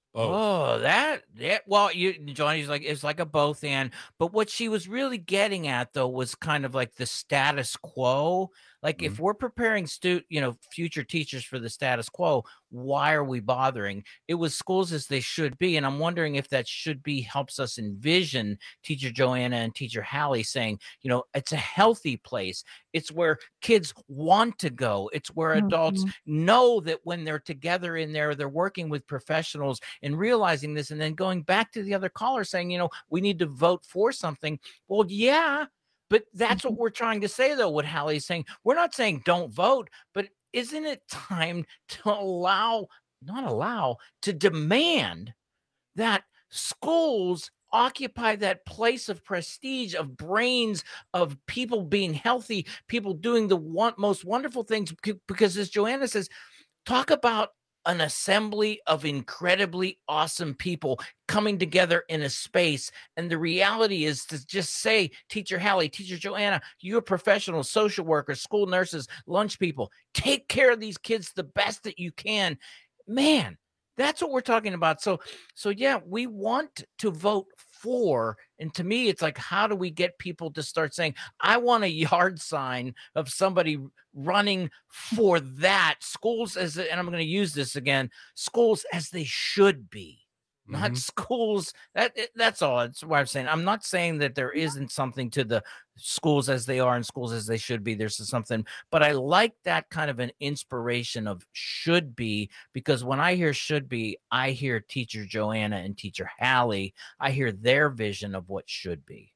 Oh, that, that, well, you, Johnny's like, it's like a both and, but what she was really getting at though was kind of like the status quo. Like if we're preparing stu, you know, future teachers for the status quo, why are we bothering? It was schools as they should be. And I'm wondering if that should be helps us envision Teacher Joanna and Teacher Hallie saying, you know, it's a healthy place. It's where kids want to go. It's where adults Mhm. know that when they're together in there, they're working with professionals and realizing this, and then going back to the other caller saying, you know, we need to vote for something. Well, yeah, but that's what we're trying to say, though, what Hallie's saying. We're not saying don't vote, but isn't it time to allow, not allow, to demand that schools occupy that place of prestige, of brains, of people being healthy, people doing the one, most wonderful things? Because as Joanna says, talk about an assembly of incredibly awesome people coming together in a space. And the reality is to just say, Teacher Hallie, Teacher Joanna, you're professionals, social workers, school nurses, lunch people, take care of these kids the best that you can. Man, that's what we're talking about. So, so yeah, we want to vote for, and to me, it's like, how do we get people to start saying, I want a yard sign of somebody running for that? Schools as, and I'm going to use this again, schools as they should be. Not Mhm. schools. That that's all. That's what I'm saying. I'm not saying that there isn't something to the schools as they are and schools as they should be. There's something, but I like that kind of an inspiration of should be, because when I hear should be, I hear Teacher Joanna and Teacher Hallie. I hear their vision of what should be.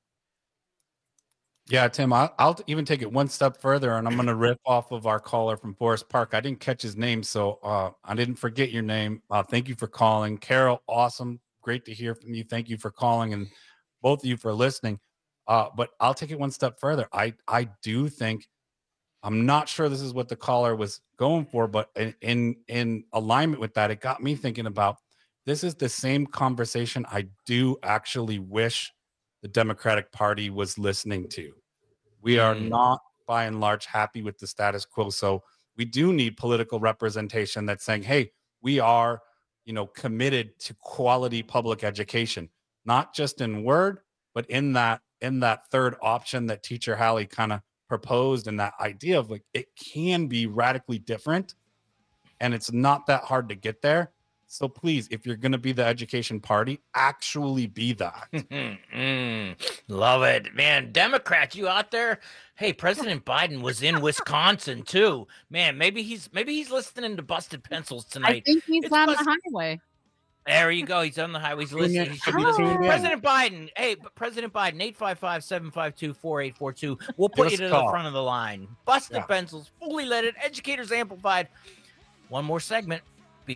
Yeah, Tim, I, I'll even take it one step further, and I'm going to riff off of our caller from Forest Park. I didn't catch his name, so uh, I didn't forget your name. Uh, thank you for calling. Carol, awesome. Great to hear from you. Thank you for calling, and both of you for listening. Uh, but I'll take it one step further. I, I do think, I'm not sure this is what the caller was going for, but in, in, in alignment with that, it got me thinking about, this is the same conversation I do actually wish the Democratic Party was listening to. We are Mm. not, by and large, happy with the status quo. So we do need political representation that's saying, hey, we are, you know, committed to quality public education, not just in word, but in that, in that third option that Teacher Hallie kind of proposed, and that idea of like, it can be radically different and it's not that hard to get there. So please, if you're going to be the education party, actually be that. Mm, love it, man. Democrats, you out there? Hey, President Biden was in Wisconsin too. Man, maybe he's maybe he's listening to Busted Pencils I tonight. think he's It's on Bust- the highway. There you go. He's on the highway. He's Tune listening. in. He should be Oh. listening. Tune in. President Biden. Hey, President Biden, eight five five, seven five two, four eight four two. We'll Give put us you to a the call. front of the line. Busted Yeah. Pencils, fully leaded, educators amplified. One more segment. Be-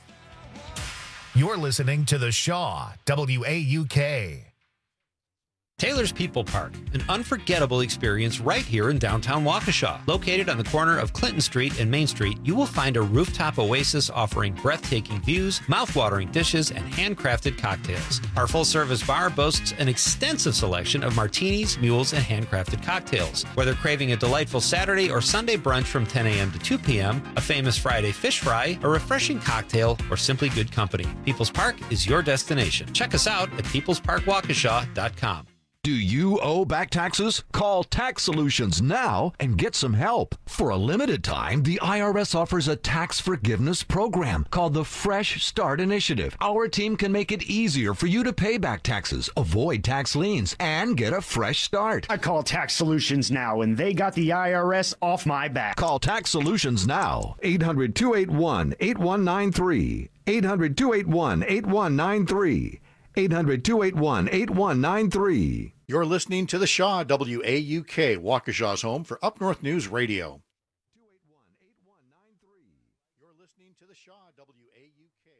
You're listening to The Shaw, W A U K. Taylor's People Park, an unforgettable experience right here in downtown Waukesha. Located on the corner of Clinton Street and Main Street, you will find a rooftop oasis offering breathtaking views, mouth-watering dishes, and handcrafted cocktails. Our full-service bar boasts an extensive selection of martinis, mules, and handcrafted cocktails. Whether craving a delightful Saturday or Sunday brunch from ten a.m. to two p.m., a famous Friday fish fry, a refreshing cocktail, or simply good company, People's Park is your destination. Check us out at peoples park waukesha dot com. Do you owe back taxes? Call Tax Solutions now and get some help. For a limited time, the I R S offers a tax forgiveness program called the Fresh Start Initiative. Our team can make it easier for you to pay back taxes, avoid tax liens, and get a fresh start. I call Tax Solutions now, and they got the I R S off my back. Call Tax Solutions now. eight hundred, two eight one, eight one nine three. eight hundred, two eight one, eight one nine three. eight hundred, two eight one, eight one nine three. You're listening to the Shaw, W A U K, Waukesha's home for Up North News Radio. You're listening to the Shaw, W A U K,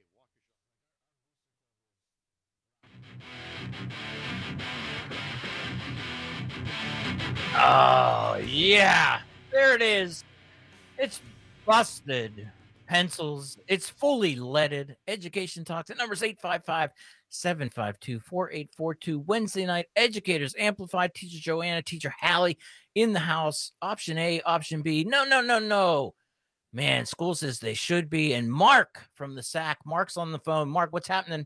Oh, yeah. There it is. It's busted. Pencils. It's fully leaded. Education Talks. The number's eight five five, seven five two, four eight four two. Wednesday night, Educators Amplified. Teacher Joanna, Teacher Hallie in the house. Option A, option B. No, no, no, no. Man, school says they should be. And Mark from the S A C. Mark's on the phone. Mark, what's happening?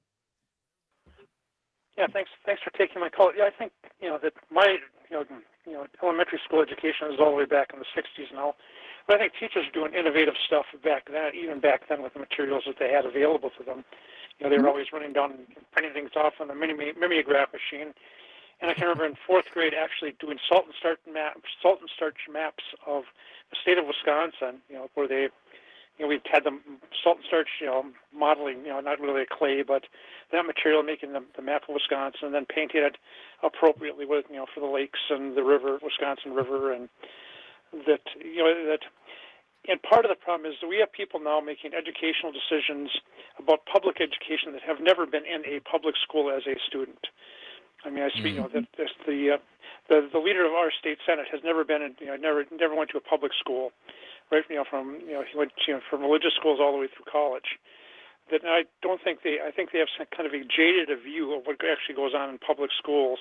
Yeah, thanks. Thanks for taking my call. Yeah, I think you know that my you know you know elementary school education is all the way back in the sixties now. But I think teachers are doing innovative stuff back then, even back then with the materials that they had available to them. You know, they were always running down and printing things off on the mini mimeograph machine. And I can remember in fourth grade actually doing salt and starch maps, salt and starch maps of the state of Wisconsin. You know, where they, you know, we had the salt and starch, you know, modeling. You know, not really a clay, but that material making the, the map of Wisconsin, and then painting it appropriately with, you know, for the lakes and the river, Wisconsin River, and that you know that. And part of the problem is that we have people now making educational decisions about public education that have never been in a public school as a student. I mean, I speak, you know, that the, uh, the the leader of our state senate has never been, in, you know, never never went to a public school, right? You know, from you know he went you know, from religious schools all the way through college. That I don't think they, I think they have some kind of a jaded view of what actually goes on in public schools,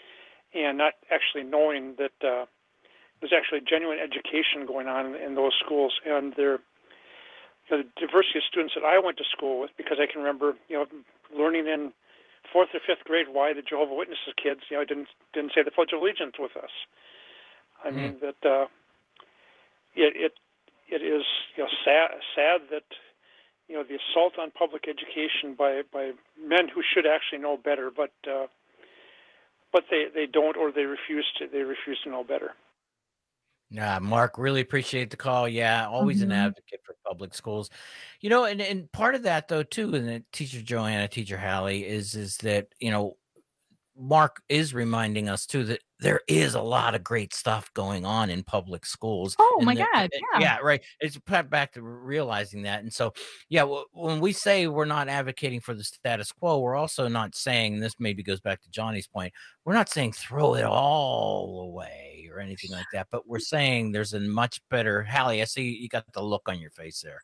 and not actually knowing that. Uh, There's actually genuine education going on in, in those schools, and there, you know, the diversity of students that I went to school with, because I can remember, you know, learning in fourth or fifth grade why the Jehovah's Witnesses kids, you know, didn't didn't say the Pledge of Allegiance with us. I mean mm. that uh, it it it is you know sad sad that you know the assault on public education by by men who should actually know better, but uh, but they, they don't, or they refuse to they refuse to know better. Yeah, Mark, really appreciate the call. Yeah, always mm-hmm. an advocate for public schools. You know, and, and part of that, though, too, and the Teacher Joanna, Teacher Hallie, is is that, you know, Mark is reminding us, too, that there is a lot of great stuff going on in public schools. Oh, my there, God. Yeah. yeah, right. It's back to realizing that. And so, yeah, well, when we say we're not advocating for the status quo, we're also not saying, and this maybe goes back to Johnny's point, we're not saying throw it all away or anything like that, but we're saying there's a much better, Hallie, I see you got the look on your face there.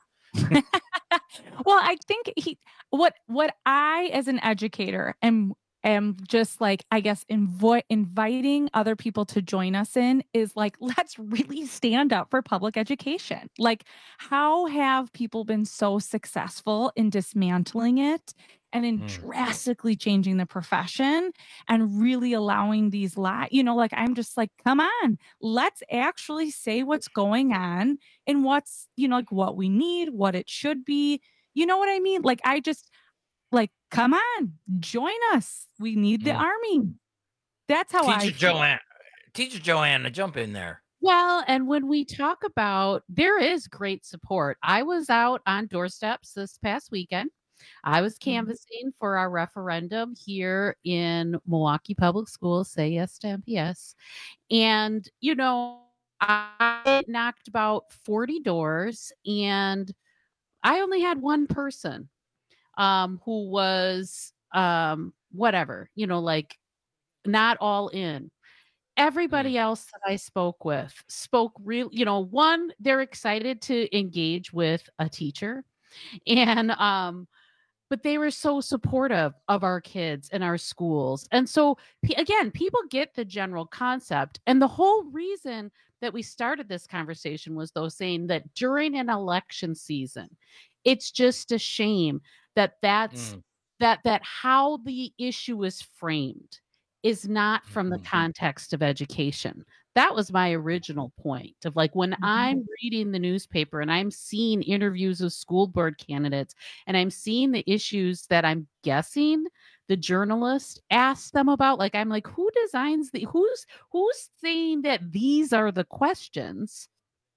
Well, I think he, what, what I, as an educator, am am just like, I guess, invo- inviting other people to join us in is like, let's really stand up for public education. Like, how have people been so successful in dismantling it and in mm. drastically changing the profession and really allowing these li- you know, like, I'm just like, come on, let's actually say what's going on and what's, you know, like what we need, what it should be. You know what I mean? Like, I just, Like, come on, join us. We need the mm. army. That's how Teacher I Teacher Joanna, Teacher Joanna, jump in there. Well, and when we talk about, there is great support. I was out on doorsteps this past weekend. I was canvassing mm-hmm. for our referendum here in Milwaukee Public Schools, Say Yes to M P S. And, you know, I knocked about forty doors, and I only had one person um, who was um, whatever, you know, like not all in. Everybody else that I spoke with spoke real, you know, one, they're excited to engage with a teacher. And um but they were so supportive of our kids and our schools. And so again, people get the general concept. And the whole reason that we started this conversation was though saying that during an election season, it's just a shame that that's mm. that that how the issue is framed is not from the context of education. That was my original point of like when mm-hmm. I'm reading the newspaper and I'm seeing interviews of school board candidates and I'm seeing the issues that I'm guessing the journalist asked them about, like, I'm like, who designs the, who's, who's saying that these are the questions?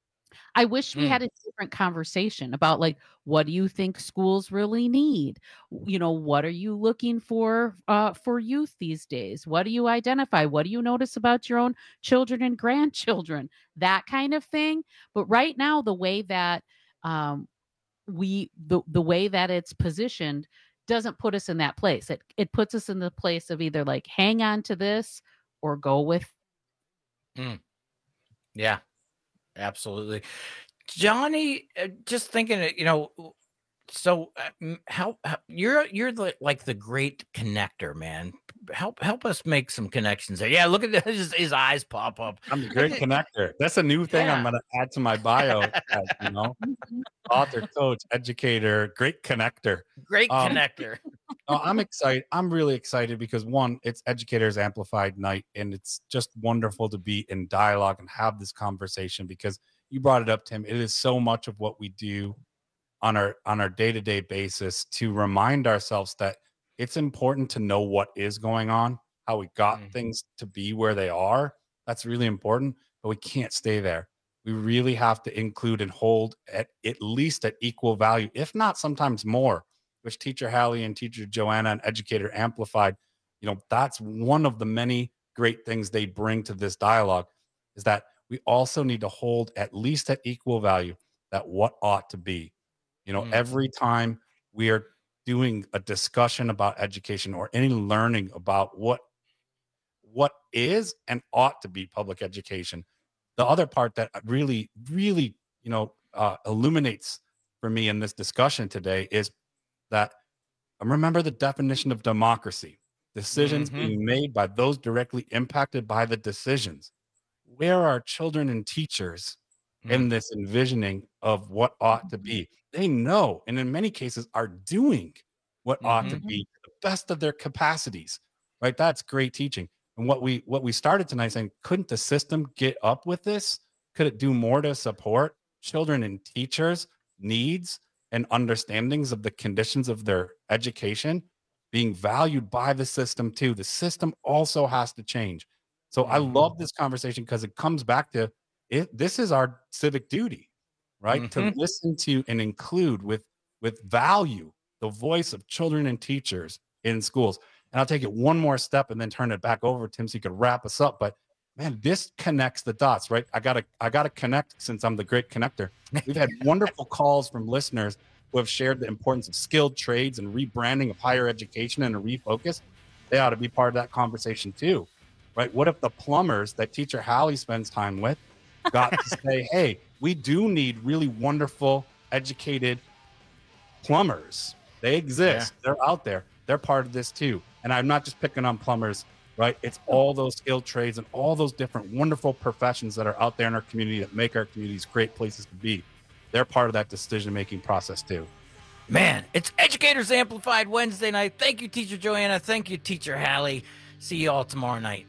I wish we mm. had a different conversation about like, what do you think schools really need? You know, what are you looking for uh, for youth these days? What do you identify? What do you notice about your own children and grandchildren? That kind of thing. But right now, the way that um, we, the, the way that it's positioned doesn't put us in that place. It, it puts us in the place of either like, hang on to this or go with. Mm. Yeah. Absolutely. Johnny, uh, just thinking, you know, so uh, how, how you're you're the, like the great connector, man. Help help us make some connections there. Yeah, look at this, his, his eyes pop up. I'm the great connector. That's a new thing yeah. I'm going to add to my bio. As, you know, author, coach, educator, great connector. Great um, connector. uh, I'm excited. I'm really excited because one, it's Educators Amplified Night, and it's just wonderful to be in dialogue and have this conversation because you brought it up, Tim. It is so much of what we do on our on our day-to-day basis to remind ourselves that it's important to know what is going on, how we got mm-hmm. things to be where they are. That's really important, but we can't stay there. We really have to include and hold at at least at equal value, if not sometimes more, which Teacher Hallie and Teacher Joanna and Educator Amplified, you know, that's one of the many great things they bring to this dialogue is that we also need to hold at least at equal value that what ought to be. You know, mm-hmm. every time we are doing a discussion about education or any learning about what what is and ought to be public education, the other part that really, really, you know, uh, illuminates for me in this discussion today is that remember the definition of democracy, decisions mm-hmm. being made by those directly impacted by the decisions. Where are children and teachers mm-hmm. in this envisioning of what ought to be? They know, and in many cases are doing what mm-hmm. ought to be to the best of their capacities, right? That's great teaching. And what we what we started tonight saying, couldn't the system get up with this? Could it do more to support children and teachers' needs and understandings of the conditions of their education being valued by the system too? The system also has to change. So mm-hmm. I love this conversation because it comes back to it. This is our civic duty, right? Mm-hmm. To listen to and include with with value the voice of children and teachers in schools. And I'll take it one more step and then turn it back over to Tim so he could wrap us up. But man, this connects the dots, right? I gotta I gotta connect since I'm the great connector. We've had wonderful calls from listeners who have shared the importance of skilled trades and rebranding of higher education and a refocus. They ought to be part of that conversation too, right? What if the plumbers that Teacher Hallie spends time with got to say, hey, we do need really wonderful, educated plumbers. They exist. Yeah. They're out there. They're part of this too. And I'm not just picking on plumbers, right? It's all those skilled trades and all those different wonderful professions that are out there in our community that make our communities great places to be. They're part of that decision-making process too. Man, it's Educators Amplified Wednesday night. Thank you, Teacher Joanna. Thank you, Teacher Hallie. See you all tomorrow night.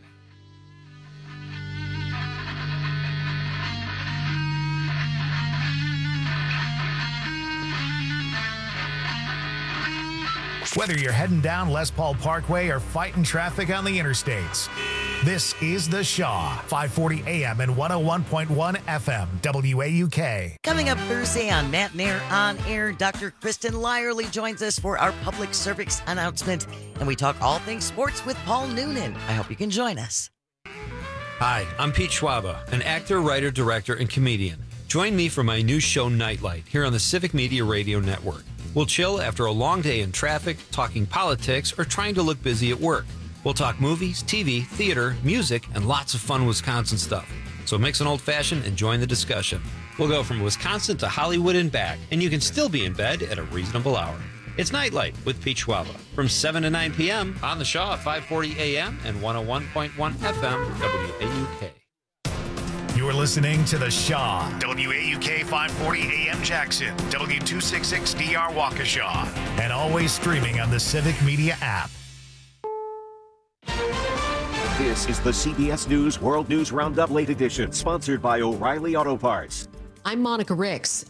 Whether you're heading down Les Paul Parkway or fighting traffic on the interstates, this is The Shaw, five forty A M and one oh one point one F M, W A U K. Coming up Thursday on Matt Nair On Air, Doctor Kristen Lyerly joins us for our public service announcement, and we talk all things sports with Paul Noonan. I hope you can join us. Hi, I'm Pete Schwaba, an actor, writer, director, and comedian. Join me for my new show, Nightlight, here on the Civic Media Radio Network. We'll chill after a long day in traffic, talking politics, or trying to look busy at work. We'll talk movies, T V, theater, music, and lots of fun Wisconsin stuff. So mix an old-fashioned and join the discussion. We'll go from Wisconsin to Hollywood and back, and you can still be in bed at a reasonable hour. It's Nightlight with Pete Schwaba from seven to nine p.m. on the Shaw at five forty a.m. and one oh one point one F M W A U K. You're listening to The Shaw, W A U K five forty A M Jackson, W two sixty-six D R Waukesha, and always streaming on the Civic Media app. This is the C B S News World News Roundup Late Edition, sponsored by O'Reilly Auto Parts. I'm Monica Ricks.